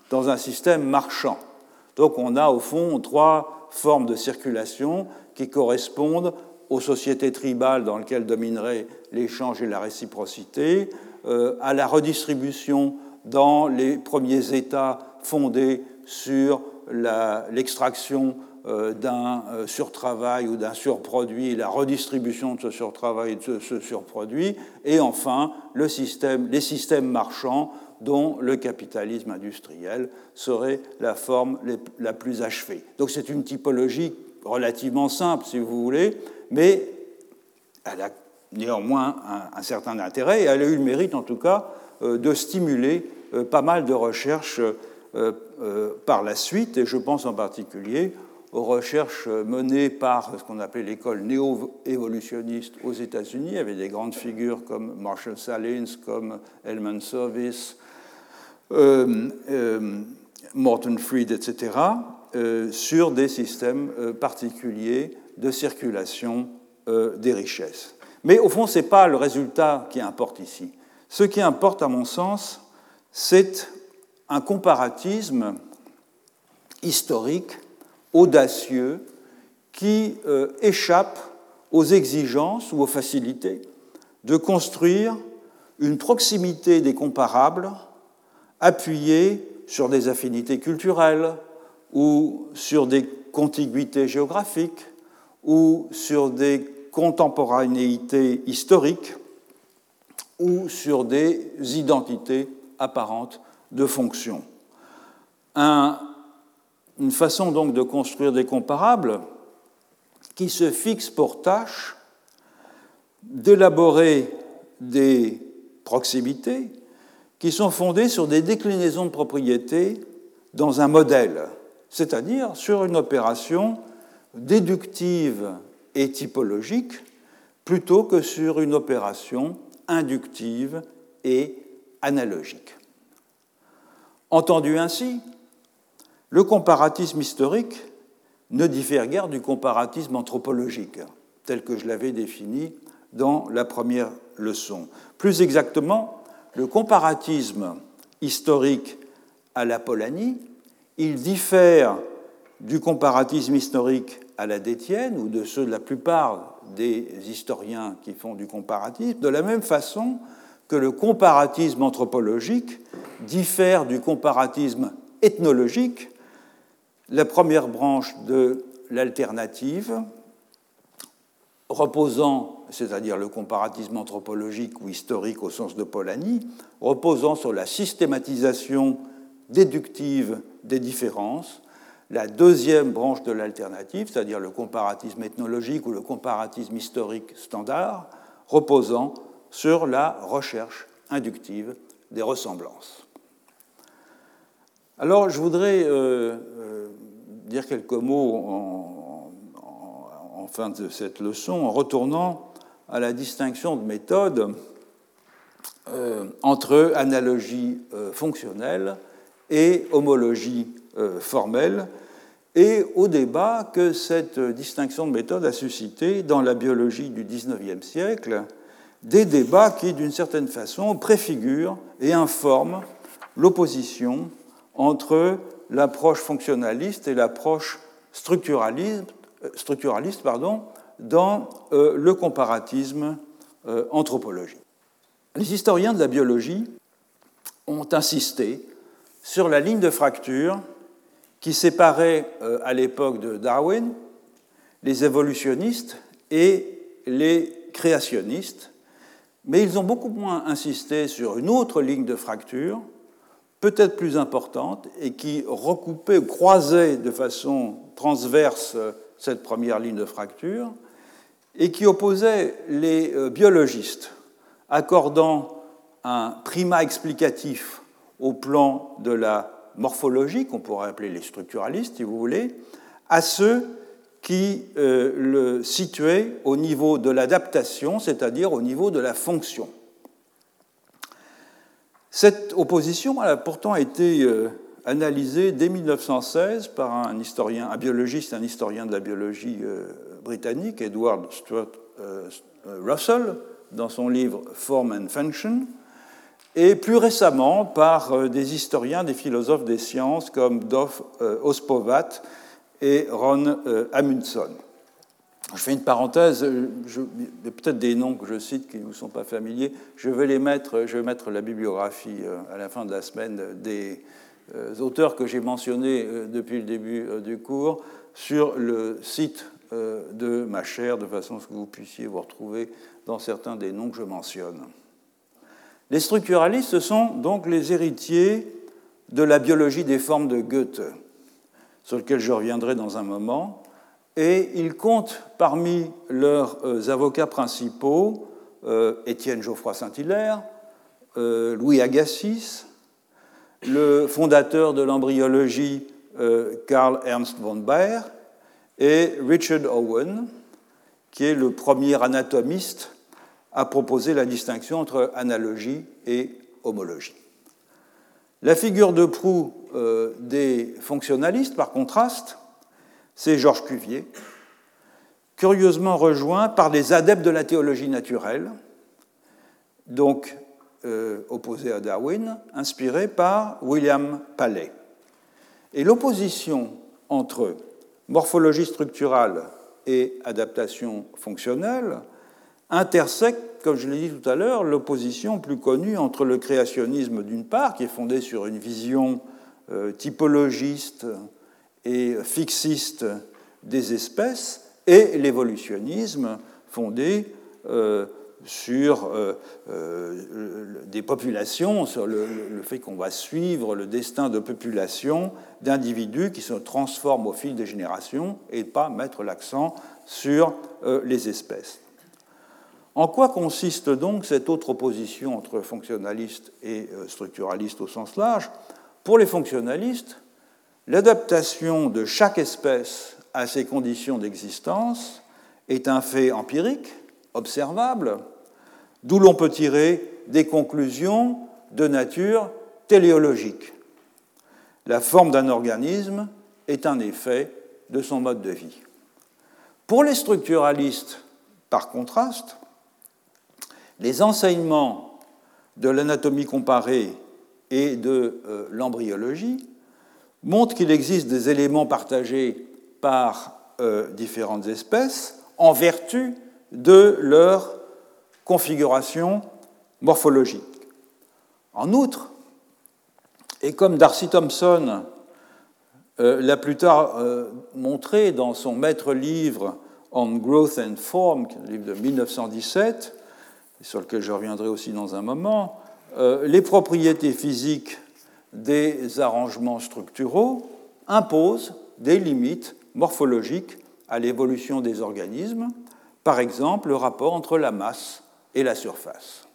dans un système marchand. Donc on a au fond trois formes de circulation qui correspondent aux sociétés tribales dans lesquelles domineraient l'échange et la réciprocité, euh, à la redistribution dans les premiers États fondés sur la, l'extraction euh, d'un euh, surtravail ou d'un surproduit, la redistribution de ce surtravail et de ce surproduit, et enfin le système, les systèmes marchands dont le capitalisme industriel serait la forme la plus achevée. Donc c'est une typologie relativement simple, si vous voulez, mais elle a néanmoins un, un certain intérêt, et elle a eu le mérite, en tout cas, euh, de stimuler euh, pas mal de recherches euh, euh, par la suite, et je pense en particulier aux recherches menées par ce qu'on appelait l'école néo-évolutionniste aux États-Unis, avec des grandes figures comme Marshall Salins, comme Elman Service, euh, euh, Morton Fried, et cetera, euh, sur des systèmes euh, particuliers de circulation euh, des richesses. Mais au fond, ce n'est pas le résultat qui importe ici. Ce qui importe, à mon sens, c'est un comparatisme historique audacieux qui euh, échappe aux exigences ou aux facilités de construire une proximité des comparables appuyée sur des affinités culturelles ou sur des contiguïtés géographiques ou sur des contemporanéités historiques ou sur des identités apparentes de fonction. Un, une façon donc de construire des comparables qui se fixe pour tâche d'élaborer des proximités qui sont fondées sur des déclinaisons de propriétés dans un modèle, c'est-à-dire sur une opération déductive et typologique plutôt que sur une opération inductive et analogique. Entendu ainsi, le comparatisme historique ne diffère guère du comparatisme anthropologique, tel que je l'avais défini dans la première leçon. Plus exactement, le comparatisme historique à la Polanyi, il diffère du comparatisme historique à la Détienne, ou de ceux de la plupart des historiens qui font du comparatisme, de la même façon que le comparatisme anthropologique diffère du comparatisme ethnologique, la première branche de l'alternative, reposant, c'est-à-dire le comparatisme anthropologique ou historique au sens de Polanyi, reposant sur la systématisation déductive des différences. La deuxième branche de l'alternative, c'est-à-dire le comparatisme ethnologique ou le comparatisme historique standard, reposant sur la recherche inductive des ressemblances. Alors, je voudrais euh, euh, dire quelques mots en, en, en fin de cette leçon en retournant à la distinction de méthode euh, entre analogie euh, fonctionnelle et homologie euh, formelle, et au débat que cette distinction de méthode a suscité dans la biologie du dix-neuvième siècle, des débats qui, d'une certaine façon, préfigurent et informent l'opposition entre l'approche fonctionnaliste et l'approche structuraliste, structuraliste pardon, dans euh, le comparatisme euh, anthropologique. Les historiens de la biologie ont insisté sur la ligne de fracture qui séparait euh, à l'époque de Darwin les évolutionnistes et les créationnistes, mais ils ont beaucoup moins insisté sur une autre ligne de fracture, peut-être plus importante, et qui recoupait, croisait de façon transverse cette première ligne de fracture, et qui opposait les biologistes, accordant un primat explicatif au plan de la morphologie, qu'on pourrait appeler les structuralistes, si vous voulez, à ceux qui euh, le situaient au niveau de l'adaptation, c'est-à-dire au niveau de la fonction. Cette opposition elle a pourtant été euh, analysée dès mille neuf cent seize par un historien, un biologiste, un historien de la biologie euh, britannique, Edward Stuart euh, Russell, dans son livre Form and Function, et plus récemment par des historiens, des philosophes des sciences comme Dov Ospovat et Ron Amundsen. Je fais une parenthèse, je, il y a peut-être des noms que je cite qui ne vous sont pas familiers. Je vais les mettre, je vais mettre la bibliographie à la fin de la semaine des auteurs que j'ai mentionnés depuis le début du cours sur le site de ma chaire, de façon à ce que vous puissiez vous retrouver dans certains des noms que je mentionne. Les structuralistes, ce sont donc les héritiers de la biologie des formes de Goethe, sur lequel je reviendrai dans un moment. Et ils comptent parmi leurs euh, avocats principaux euh, Étienne Geoffroy Saint-Hilaire, euh, Louis Agassiz, le fondateur de l'embryologie euh, Karl Ernst von Baer et Richard Owen, qui est le premier anatomiste à proposer la distinction entre analogie et homologie. La figure de proue euh, des fonctionnalistes, par contraste, c'est Georges Cuvier, curieusement rejoint par des adeptes de la théologie naturelle, donc euh, opposé à Darwin, inspiré par William Paley. Et l'opposition entre morphologie structurale et adaptation fonctionnelle intersecte, comme je l'ai dit tout à l'heure, l'opposition plus connue entre le créationnisme d'une part, qui est fondé sur une vision euh, typologiste et fixiste des espèces, et l'évolutionnisme fondé euh, sur euh, euh, des populations, sur le, le fait qu'on va suivre le destin de populations d'individus qui se transforment au fil des générations et pas mettre l'accent sur euh, les espèces. En quoi consiste donc cette autre opposition entre fonctionnalistes et euh, structuralistes au sens large ? Pour les fonctionnalistes, l'adaptation de chaque espèce à ses conditions d'existence est un fait empirique, observable, d'où l'on peut tirer des conclusions de nature téléologique. La forme d'un organisme est un effet de son mode de vie. Pour les structuralistes, par contraste, les enseignements de l'anatomie comparée et de euh, l'embryologie montre qu'il existe des éléments partagés par euh, différentes espèces en vertu de leur configuration morphologique. En outre, et comme Darcy Thompson euh, l'a plus tard euh, montré dans son maître-livre On Growth and Form, un livre de mille neuf cent dix-sept, sur lequel je reviendrai aussi dans un moment, euh, les propriétés physiques des arrangements structuraux imposent des limites morphologiques à l'évolution des organismes, par exemple le rapport entre la masse et la surface.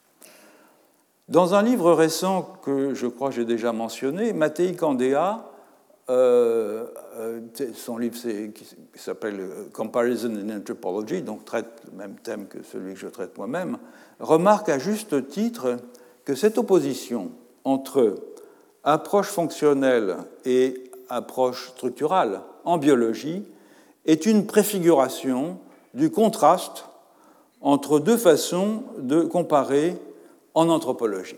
Dans un livre récent que je crois que j'ai déjà mentionné, Mattei Candea, euh, euh, son livre qui s'appelle Comparison in Anthropology, donc traite le même thème que celui que je traite moi-même, remarque à juste titre que cette opposition entre approche fonctionnelle et approche structurale en biologie est une préfiguration du contraste entre deux façons de comparer en anthropologie.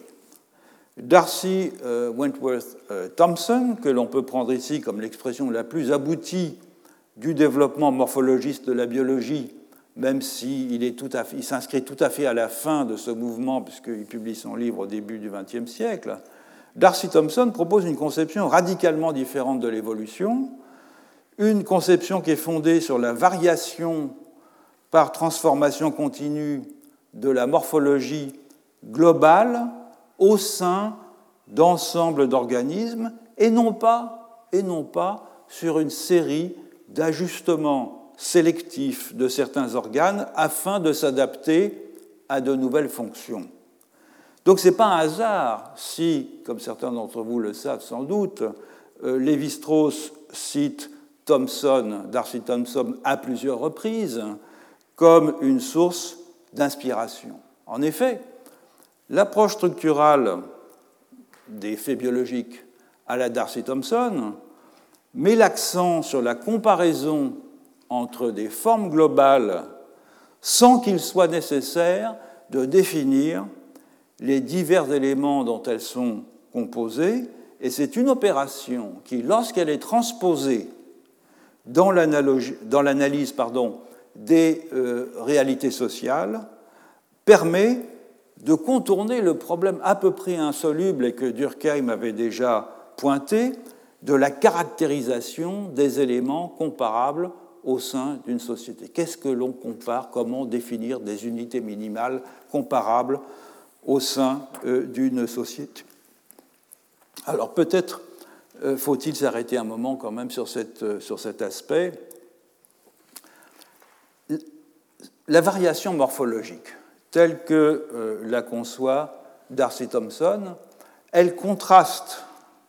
Darcy euh, Wentworth euh, Thompson, que l'on peut prendre ici comme l'expression la plus aboutie du développement morphologiste de la biologie, même s'il est tout à fait, il s'inscrit tout à fait à la fin de ce mouvement, puisqu'il publie son livre au début du vingtième siècle, Darcy Thompson propose une conception radicalement différente de l'évolution, une conception qui est fondée sur la variation par transformation continue de la morphologie globale au sein d'ensembles d'organismes et non pas, et non pas sur une série d'ajustements sélectifs de certains organes afin de s'adapter à de nouvelles fonctions. Donc ce n'est pas un hasard si, comme certains d'entre vous le savent sans doute, euh, Lévi-Strauss cite Thomson, Darcy Thompson à plusieurs reprises comme une source d'inspiration. En effet, l'approche structurale des faits biologiques à la Darcy Thompson met l'accent sur la comparaison entre des formes globales sans qu'il soit nécessaire de définir les divers éléments dont elles sont composées, et c'est une opération qui, lorsqu'elle est transposée dans l'analyse pardon, des euh, réalités sociales, permet de contourner le problème à peu près insoluble et que Durkheim avait déjà pointé, de la caractérisation des éléments comparables au sein d'une société. Qu'est-ce que l'on compare? Comment définir des unités minimales comparables au sein euh, d'une société? Alors peut-être euh, faut-il s'arrêter un moment quand même sur, cette, euh, sur cet aspect. La variation morphologique, telle que euh, la conçoit D'Arcy Thompson, elle contraste,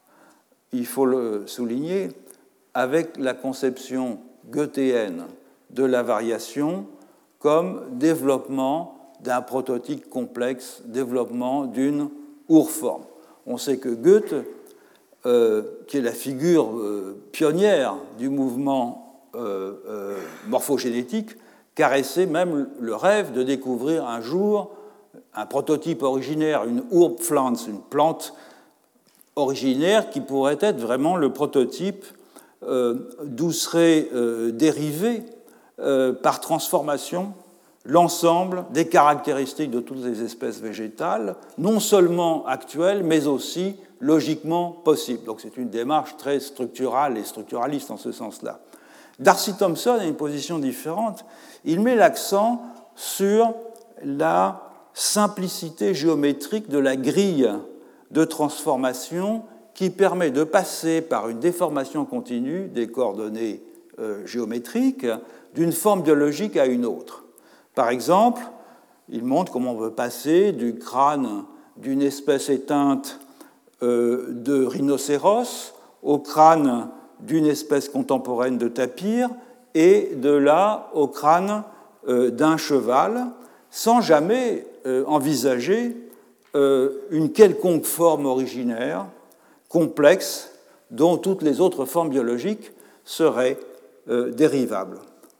il faut le souligner, avec la conception goethéenne de la variation comme développement d'un prototype complexe, développement d'une Urform. On sait que Goethe, euh, qui est la figure euh, pionnière du mouvement euh, euh, morphogénétique, caressait même le rêve de découvrir un jour un prototype originaire, une Urpflanze, une plante originaire qui pourrait être vraiment le prototype euh, d'où serait euh, dérivé euh, par transformation l'ensemble des caractéristiques de toutes les espèces végétales, non seulement actuelles, mais aussi logiquement possibles. Donc c'est une démarche très structurale et structuraliste en ce sens-là. D'Arcy Thompson a une position différente. Il met l'accent sur la simplicité géométrique de la grille de transformation qui permet de passer par une déformation continue des coordonnées euh, géométriques d'une forme biologique à une autre. Par exemple, il montre comment on peut passer du crâne d'une espèce éteinte euh, de rhinocéros au crâne d'une espèce contemporaine de tapir et de là au crâne euh, d'un cheval, sans jamais euh, envisager euh, une quelconque forme originaire, complexe, dont toutes les autres formes biologiques seraient euh, dérivables.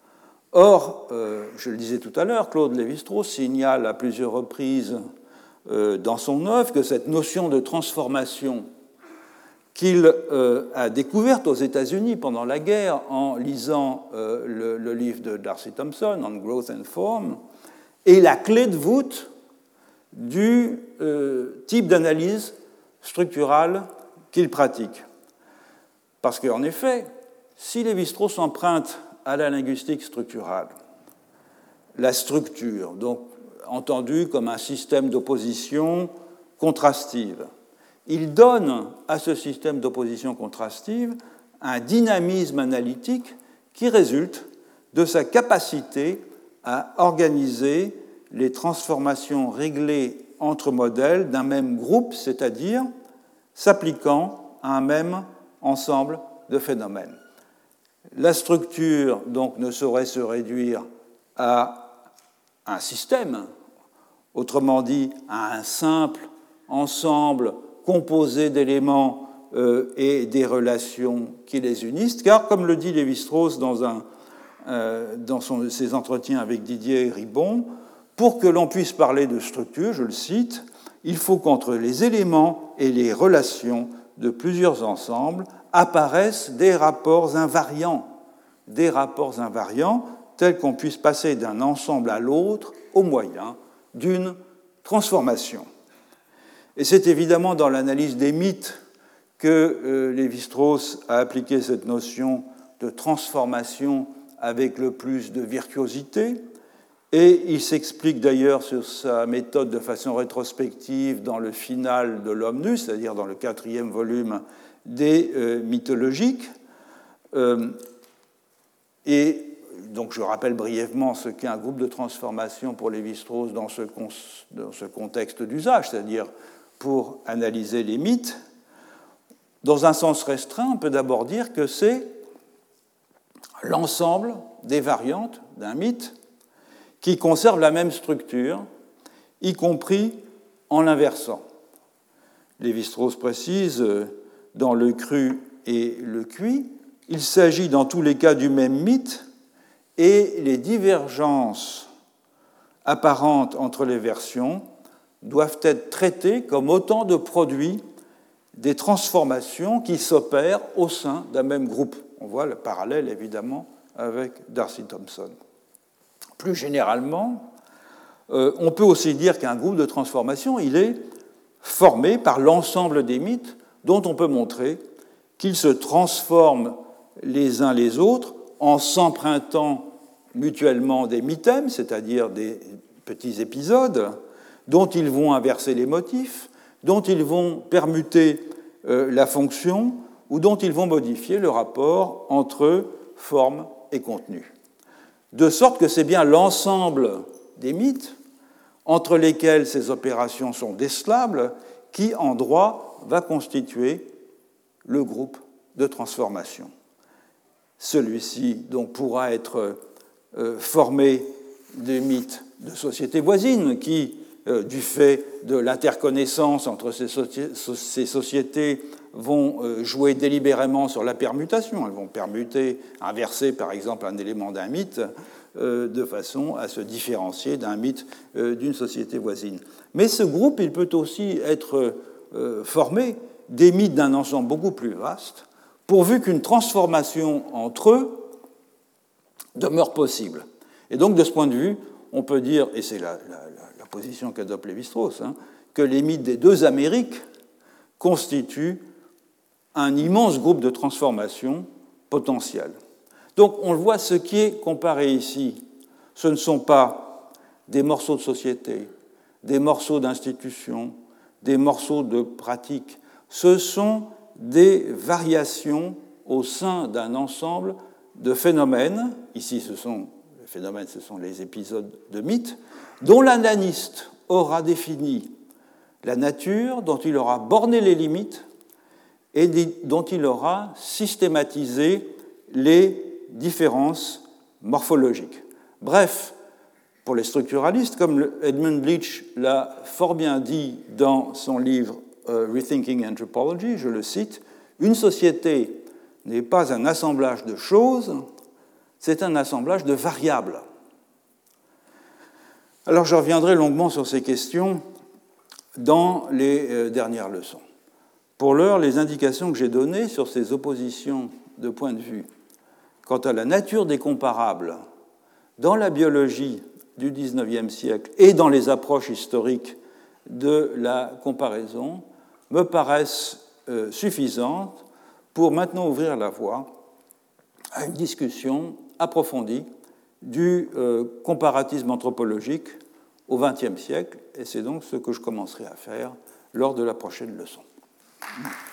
Or, euh, je le disais tout à l'heure, Claude Lévi-Strauss signale à plusieurs reprises euh, dans son œuvre que cette notion de transformation qu'il euh, a découverte aux États-Unis pendant la guerre en lisant euh, le, le livre de D'Arcy Thompson, On Growth and Form, est la clé de voûte du euh, type d'analyse structurale qu'il pratique. Parce qu'en effet, si Lévi-Strauss emprunte à la linguistique structurale la structure, donc entendue comme un système d'opposition contrastive, il donne à ce système d'opposition contrastive un dynamisme analytique qui résulte de sa capacité à organiser les transformations réglées entre modèles d'un même groupe, c'est-à-dire s'appliquant à un même ensemble de phénomènes. La structure, donc, ne saurait se réduire à un système, autrement dit, à un simple ensemble composé d'éléments euh, et des relations qui les unissent, car, comme le dit Lévi-Strauss dans, un, euh, dans son, ses entretiens avec Didier Ribon, pour que l'on puisse parler de structure, je le cite, il faut qu'entre les éléments et les relations de plusieurs ensembles apparaissent des rapports invariants, des rapports invariants tels qu'on puisse passer d'un ensemble à l'autre au moyen d'une transformation. Et c'est évidemment dans l'analyse des mythes que euh, Lévi-Strauss a appliqué cette notion de transformation avec le plus de virtuosité, et il s'explique d'ailleurs sur sa méthode de façon rétrospective dans le final de L'Homme nu, c'est-à-dire dans le quatrième volume des euh, mythologiques. Euh, et donc je rappelle brièvement ce qu'est un groupe de transformation pour Lévi-Strauss dans ce, con- dans ce contexte d'usage, c'est-à-dire pour analyser les mythes. Dans un sens restreint, on peut d'abord dire que c'est l'ensemble des variantes d'un mythe qui conservent la même structure, y compris en l'inversant. Lévi-Strauss précise, dans le cru et le cuit, il s'agit dans tous les cas du même mythe et les divergences apparentes entre les versions doivent être traités comme autant de produits des transformations qui s'opèrent au sein d'un même groupe. On voit le parallèle, évidemment, avec D'Arcy Thompson. Plus généralement, euh, on peut aussi dire qu'un groupe de transformation, il est formé par l'ensemble des mythes dont on peut montrer qu'ils se transforment les uns les autres en s'empruntant mutuellement des mythèmes, c'est-à-dire des petits épisodes, dont ils vont inverser les motifs, dont ils vont permuter euh, la fonction ou dont ils vont modifier le rapport entre forme et contenu. De sorte que c'est bien l'ensemble des mythes entre lesquels ces opérations sont décelables qui, en droit, va constituer le groupe de transformation. Celui-ci donc pourra être euh, formé de mythes de sociétés voisines qui, euh, du fait de l'interconnaissance entre ces, soci- ces sociétés, vont euh, jouer délibérément sur la permutation. Elles vont permuter, inverser par exemple un élément d'un mythe euh, de façon à se différencier d'un mythe euh, d'une société voisine. Mais ce groupe, il peut aussi être euh, formé des mythes d'un ensemble beaucoup plus vaste, pourvu qu'une transformation entre eux demeure possible. Et donc, de ce point de vue, on peut dire, et c'est la, la, la position qu'adopte Lévi-Strauss, hein, que les mythes des deux Amériques constituent un immense groupe de transformation potentiel. Donc, on le voit, ce qui est comparé ici, ce ne sont pas des morceaux de société, des morceaux d'institutions, des morceaux de pratiques, ce sont des variations au sein d'un ensemble de phénomènes, ici ce sont les phénomènes, ce sont les épisodes de mythes, dont l'analyste aura défini la nature, dont il aura borné les limites et dont il aura systématisé les différences morphologiques. Bref, pour les structuralistes, comme Edmund Leach l'a fort bien dit dans son livre uh, Rethinking Anthropology, je le cite, « Une société n'est pas un assemblage de choses, c'est un assemblage de variables. » Alors je reviendrai longuement sur ces questions dans les euh, dernières leçons. Pour l'heure, les indications que j'ai données sur ces oppositions de point de vue quant à la nature des comparables dans la biologie du dix-neuvième siècle et dans les approches historiques de la comparaison me paraissent euh, suffisantes pour maintenant ouvrir la voie à une discussion approfondie du euh, comparatisme anthropologique au vingtième siècle, et c'est donc ce que je commencerai à faire lors de la prochaine leçon.